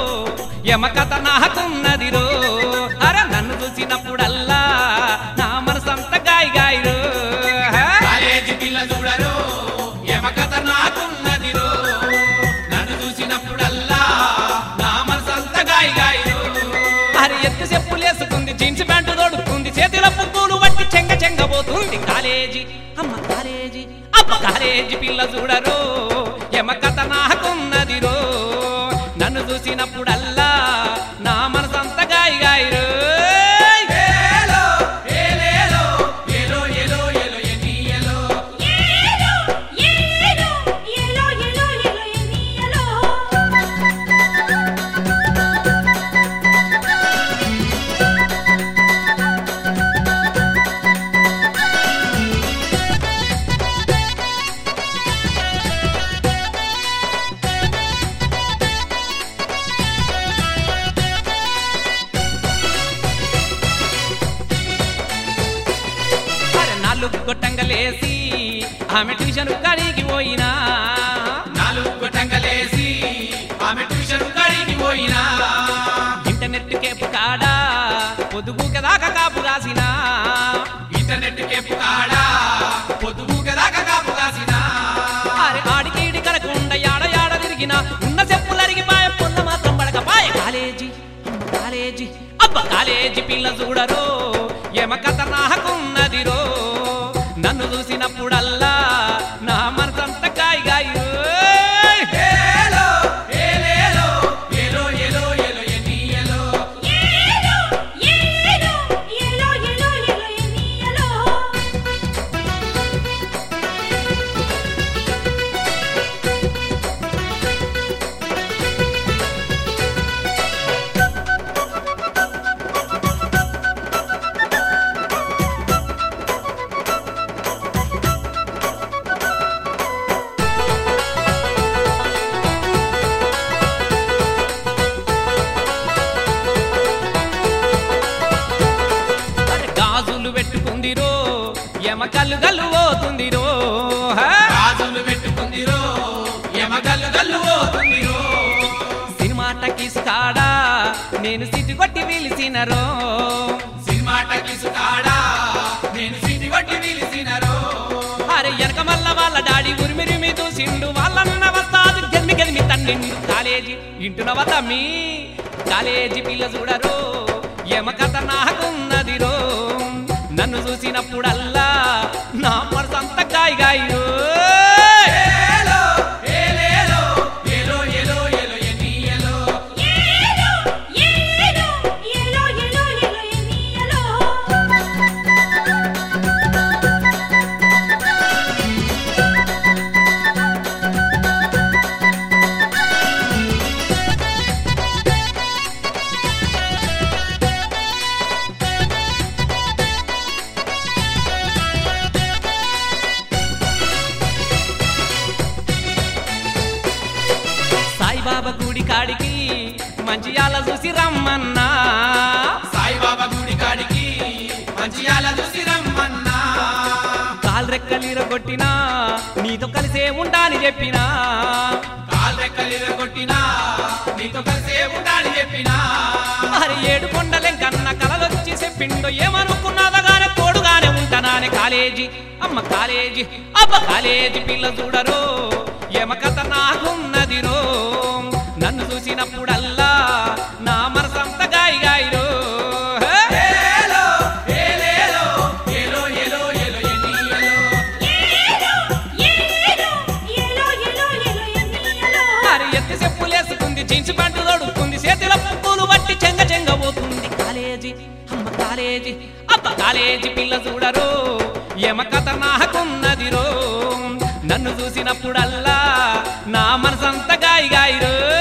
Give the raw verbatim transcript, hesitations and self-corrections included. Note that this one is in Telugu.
యమకథ నాకున్నదిరో అర నన్ను చూసినప్పుడల్లా నా మనసంత గాయి గాయరో కాలేజీ పిల్ల చూడరో యమకథ నాకున్నదిరో నన్ను చూసినప్పుడల్లా నా మనసంత గాయి గాయరో అరే ఎత్తు చెప్పులేసుకుంది జీన్స్ ప్యాంటు తోడుకుంది చేతిలో పువ్వులు వట్టి చెంగ చెంగబోతుంది కాలేజీ అమ్మ కాలేజీ అమ్మ కాలేజీ పిల్ల చూడరో యమకథ నాకున్నదిరో నన్ను చూసినప్పుడల్లా నా మనసంత గాయి గాయరో గొట్టంగలేసి ఆమె ట్యూషన్ కడిగి పోయినా నాలుగు గొట్టంగలేసి ఆమె ట్యూషన్ కడిగి పోయినా ఇంటర్నెట్ కేపు కాడా పొదుగు కదాకా కాపు కాసినా ఇంటర్నెట్ కేపు కాడా పొదుగు కదాకా కాపు కాసినా అరే ఆడికి ఈడి కడకుండా యాడ యాడ తిరిగినా ఉన్న చెప్పులరిగి పాయ పొల్ల మాత్రం పడకపాయ కాలేజీ కాలేజీ అబ్బ కాలేజీ పిల్ల చూడరో యమకథ నాకున్నదిరో నన్ను చూసినప్పుడల్లా నా మనసంత గాయి గాయో పెట్టుకుందిరో యమకల్లు గల్లు పోతుందిరో గాజులు పెట్టుకుందిరో యమకల్లు గల్లు పోతుందిరో సినిమా టకీసు కాడా నేను సిటి కొట్టి పిలిచినరో సినిమా టకీసు కాడా నేను సిటి కొట్టి పిలిచినరో అరే ఎనక మల్ల వాళ్ళ డాడీ ఉరిమిరిమి దూసిండు వాళ్ళన్న వస్తాదు గెలిమి గెలిమి తండ్రిండు కాలేజీ ఇంటునవ తమ్మి కాలేజీ పిల్ల చూడరో యమకథ నాకున్నదిరో నన్ను చూసినప్పుడల్లా నా మనసంత గాయి గాయో సాయిబాబా గుడి కాడికి మంచియాల చూసి రమ్మన్నా సాయిబాబా గుడి కాడికి మంచియాల చూసి రమ్మన్నా కాలు రెక్కలీర కొట్టినా నీతో కలిసే ఉంటాని చెప్పినా కాలు రెక్కలీర కొట్టినా నీతో కలిసే ఉంటాని చెప్పినా మరి ఏడు కొండలెంకన్న కలలొచ్చి చెప్పిండో ఏమనుకున్నదగానే తోడుగానే ఉంటానానే కాలేజీ అమ్మ కాలేజీ అబ్బ కాలేజీ పిల్ల చూడరో యమకథ నాకున్నదిరో నన్ను చూసినప్పుడల్లా నా మనసంత గాయి గాయరో ఎత్తి చెప్పులేసుకుంది జీన్స్ ప్యాంటు తోడుకుంది చేతిలో పువ్వులు వట్టి చెంగ చెంగబోతుంది కాలేజీ అమ్మ కాలేజీ అబ్బ కాలేజీ పిల్ల చూడరో యమకథ నాకున్నదిరో నన్ను చూసినప్పుడల్లా నా మనసంత గాయి గాయరో